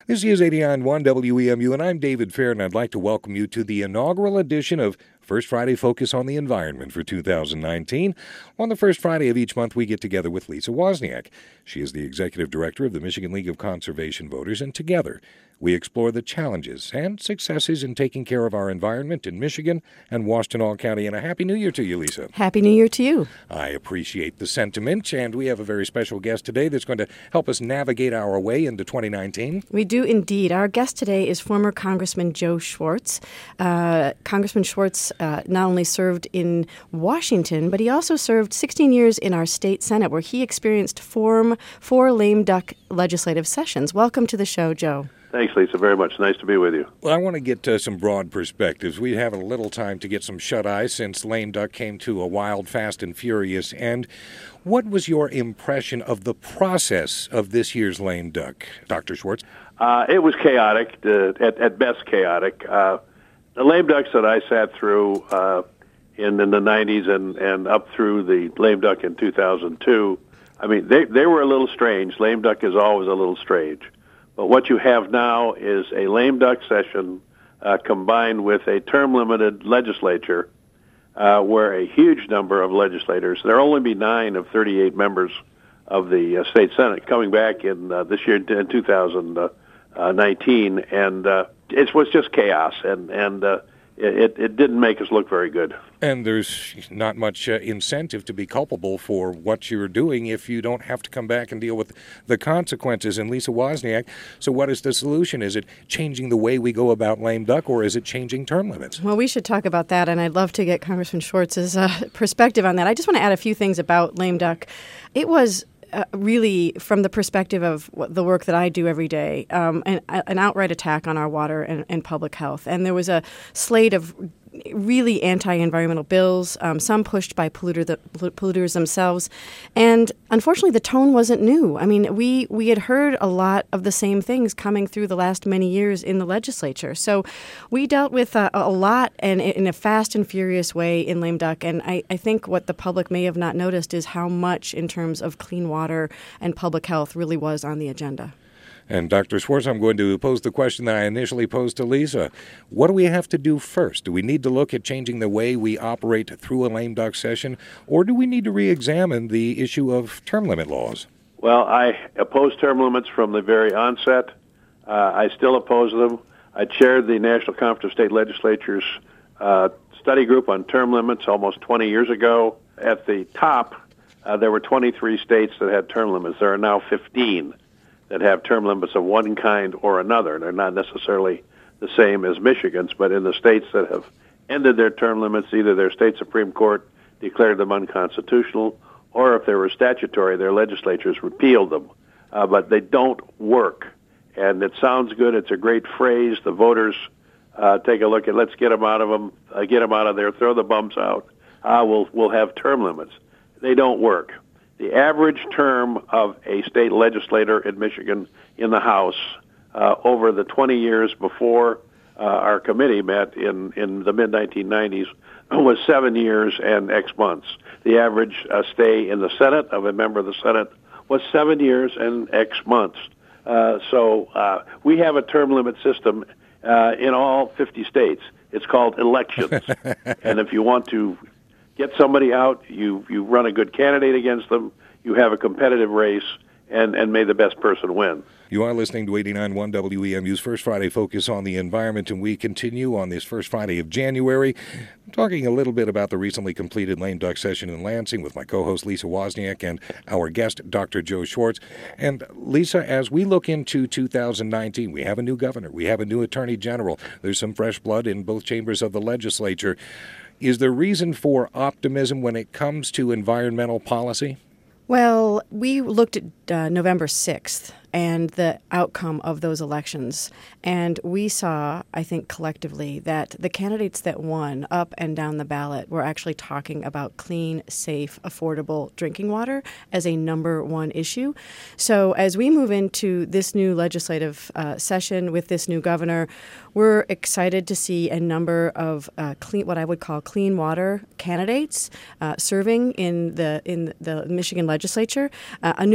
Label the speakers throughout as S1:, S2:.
S1: This is 89.1 WEMU, and I'm David Fair, and I'd like to welcome you to the inaugural edition of First Friday Focus on the Environment for 2019. On the first Friday of each month, we get together with Lisa Wozniak. She is the Executive Director of the Michigan League of Conservation Voters, and together we explore the challenges and successes in taking care of our environment in Michigan and Washtenaw County. And a Happy New Year to you, Lisa.
S2: Happy New Year to you.
S1: I appreciate the sentiment, and we have a very special guest today that's going to help us navigate our way into 2019.
S2: We do indeed. Our guest today is former Congressman Joe Schwartz. Congressman Schwartz not only served in Washington, but he also served 16 years in our state Senate, where he experienced four lame duck legislative sessions. Welcome to the show, Joe.
S3: Thanks, Lisa, very much. Nice to be with you.
S1: Well, I want to get some broad perspectives. We have a little time to get some shut-eye since lame duck came to a wild, fast, and furious end. What was your impression of the process of this year's lame duck, Dr. Schwartz?
S3: It was chaotic, at best chaotic. The lame ducks that I sat through in the 90s and up through the lame duck in 2002, I mean, they were a little strange. Lame duck is always a little strange. But what you have now is a lame duck session combined with a term-limited legislature where a huge number of legislators, there will only be 9 of 38 members of the state Senate coming back in this year in 2019, and it was just chaos, and it didn't make us look very good.
S1: And there's not much incentive to be culpable for what you're doing if you don't have to come back and deal with the consequences. And Lisa Wozniak, so what is the solution? Is it changing the way we go about lame duck, or is it changing term limits?
S2: Well, we should talk about that, and I'd love to get Congressman Schwartz's perspective on that. I just want to add a few things about lame duck. It was really, from the perspective of the work that I do every day, an outright attack on our water and public health. And there was a slate of really anti-environmental bills, some pushed by polluters themselves. And unfortunately, the tone wasn't new. I mean, we had heard a lot of the same things coming through the last many years in the legislature. So we dealt with a lot and in a fast and furious way in lame duck. And I think what the public may have not noticed is how much in terms of clean water and public health really was on the agenda.
S1: And Dr. Schwartz, I'm going to pose the question that I initially posed to Lisa. What do we have to do first? Do we need to look at changing the way we operate through a lame duck session, or do we need to re-examine the issue of term limit laws?
S3: Well, I oppose term limits from the very onset. I still oppose them. I chaired the National Conference of State Legislatures study group on term limits almost 20 years ago. At the top, there were 23 states that had term limits. There are now 15. That have term limits of one kind or another. They're not necessarily the same as Michigan's, but in the states that have ended their term limits, either their state Supreme Court declared them unconstitutional, or if they were statutory, their legislatures repealed them. But they don't work. And it sounds good. It's a great phrase. The voters take a look at, let's get them out of them, get them out of there, throw the bumps out. We'll have term limits. They don't work. The average term of a state legislator in Michigan in the House over the 20 years before our committee met in the mid-1990s was 7 years and X months. The average stay in the Senate of a member of the Senate was 7 years and X months. So we have a term limit system in all 50 states. It's called elections. And if you want to get somebody out, you run a good candidate against them, you have a competitive race, and may the best person win.
S1: You are listening to 89.1 WEMU's First Friday Focus on the Environment, and we continue on this first Friday of January, talking a little bit about the recently completed lame duck session in Lansing with my co-host Lisa Wozniak and our guest, Dr. Joe Schwartz. And Lisa, as we look into 2019, we have a new governor, we have a new attorney general, there's some fresh blood in both chambers of the legislature. Is there reason for optimism when it comes to environmental policy?
S2: Well, we looked at November 6th and the outcome of those elections. And we saw, I think collectively, that the candidates that won up and down the ballot were actually talking about clean, safe, affordable drinking water as a number one issue. So as we move into this new legislative session with this new governor, we're excited to see a number of what I would call clean water candidates serving in the Michigan legislature, a new governor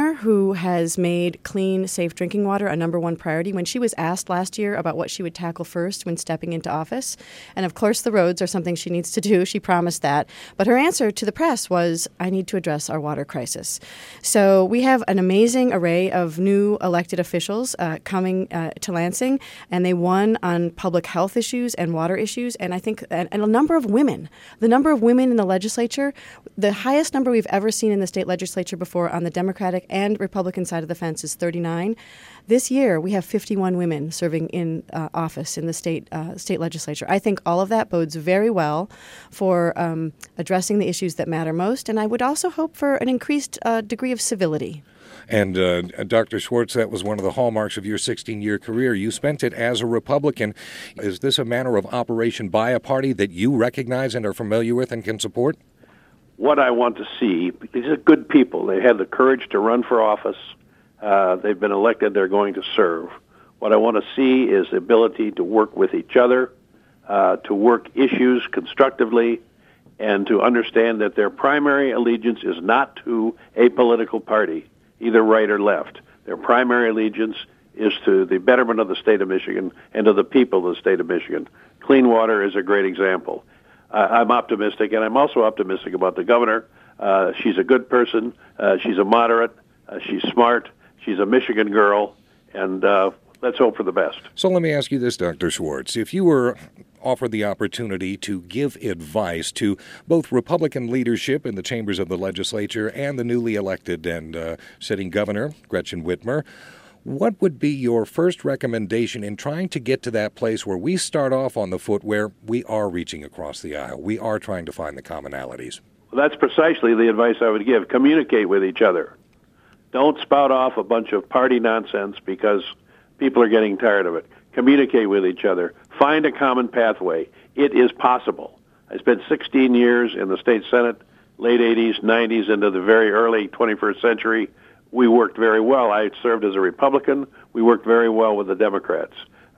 S2: governor who has made clean, safe drinking water a number one priority. When she was asked last year about what she would tackle first when stepping into office, and of course the roads are something she needs to do, she promised that, but her answer to the press was, I need to address our water crisis. So we have an amazing array of new elected officials coming to Lansing, and they won on public health issues and water issues, and I think and a number of women. The number of women in the legislature, the highest number we've ever seen in the state legislature before on the Democratic and Republican side of the fence is 39. This year, we have 51 women serving in office in the state legislature. I think all of that bodes very well for addressing the issues that matter most, and I would also hope for an increased degree of civility.
S1: And Dr. Schwartz, that was one of the hallmarks of your 16-year career. You spent it as a Republican. Is this a manner of operation by a party that you recognize and are familiar with and can support?
S3: What I want to see, these are good people. They had the courage to run for office. They've been elected. They're going to serve. What I want to see is the ability to work with each other, to work issues constructively, and to understand that their primary allegiance is not to a political party, either right or left. Their primary allegiance is to the betterment of the state of Michigan and to the people of the state of Michigan. Clean water is a great example. I'm optimistic, and I'm also optimistic about the governor. She's a good person. She's a moderate. She's smart. She's a Michigan girl, and let's hope for the best.
S1: So let me ask you this, Dr. Schwartz. If you were offered the opportunity to give advice to both Republican leadership in the chambers of the legislature and the newly elected and sitting governor, Gretchen Whitmer, what would be your first recommendation in trying to get to that place where we start off on the foot where we are reaching across the aisle? We are trying to find the commonalities.
S3: Well, that's precisely the advice I would give. Communicate with each other. Don't spout off a bunch of party nonsense because people are getting tired of it. Communicate with each other. Find a common pathway. It is possible. I spent 16 years in the state Senate, late 80s, 90s, into the very early 21st century. We worked very well. I served as a Republican. We worked very well with the Democrats.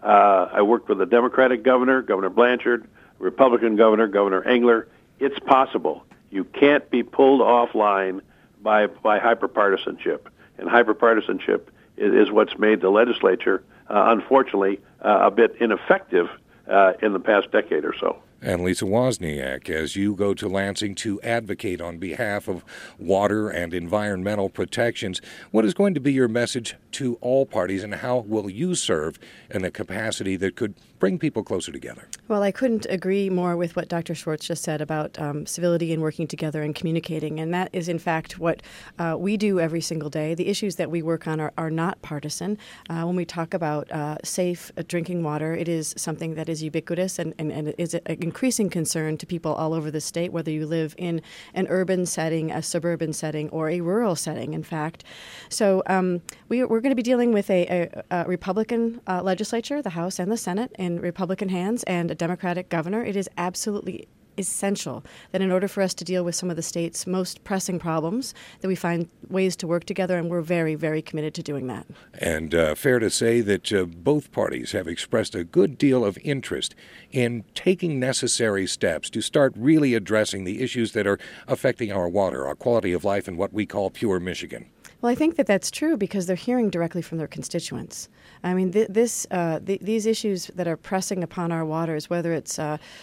S3: I worked with the Democratic governor, Governor Blanchard, Republican governor, Governor Engler. It's possible. You can't be pulled offline by hyperpartisanship. And hyperpartisanship is what's made the legislature, unfortunately, a bit ineffective in the past decade or so.
S1: And Lisa Wozniak, as you go to Lansing to advocate on behalf of water and environmental protections, what is going to be your message to all parties, and how will you serve in a capacity that could bring people closer together?
S2: Well, I couldn't agree more with what Dr. Schwartz just said about civility and working together and communicating. And that is, in fact, what we do every single day. The issues that we work on are not partisan. When we talk about safe drinking water, it is something that is ubiquitous and is an increasing concern to people all over the state, whether you live in an urban setting, a suburban setting, or a rural setting, in fact. So we're going to be dealing with a Republican legislature, the House and the Senate, in Republican hands, and a Democratic governor. It is absolutely essential that in order for us to deal with some of the state's most pressing problems, that we find ways to work together, and we're very, very committed to doing that.
S1: And fair to say that both parties have expressed a good deal of interest in taking necessary steps to start really addressing the issues that are affecting our water, our quality of life, and what we call pure Michigan.
S2: Well, I think that that's true because they're hearing directly from their constituents. I mean, these issues that are pressing upon our waters, whether it's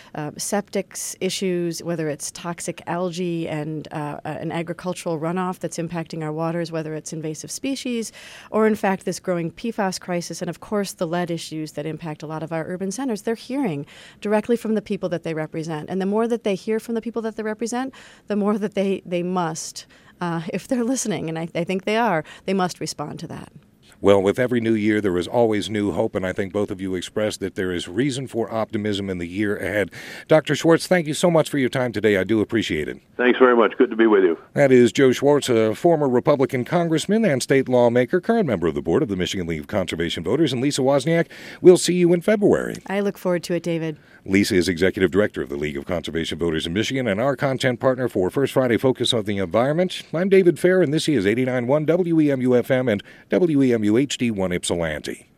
S2: septics issues, whether it's toxic algae and an agricultural runoff that's impacting our waters, whether it's invasive species, or in fact this growing PFAS crisis, and of course the lead issues that impact a lot of our urban centers, they're hearing directly from the people that they represent. And the more that they hear from the people that they represent, the more that they must, if they're listening, and I think they are, they must respond to that.
S1: Well, with every new year, there is always new hope, and I think both of you expressed that there is reason for optimism in the year ahead. Dr. Schwartz, thank you so much for your time today. I do appreciate it.
S3: Thanks very much. Good to be with you.
S1: That is Joe Schwartz, a former Republican congressman and state lawmaker, current member of the board of the Michigan League of Conservation Voters, and Lisa Wozniak. We'll see you in February.
S2: I look forward to it, David.
S1: Lisa is executive director of the League of Conservation Voters in Michigan and our content partner for First Friday Focus on the Environment. I'm David Fair, and this is 89.1 WEMU-FM and WEMU HD1 Ypsilanti.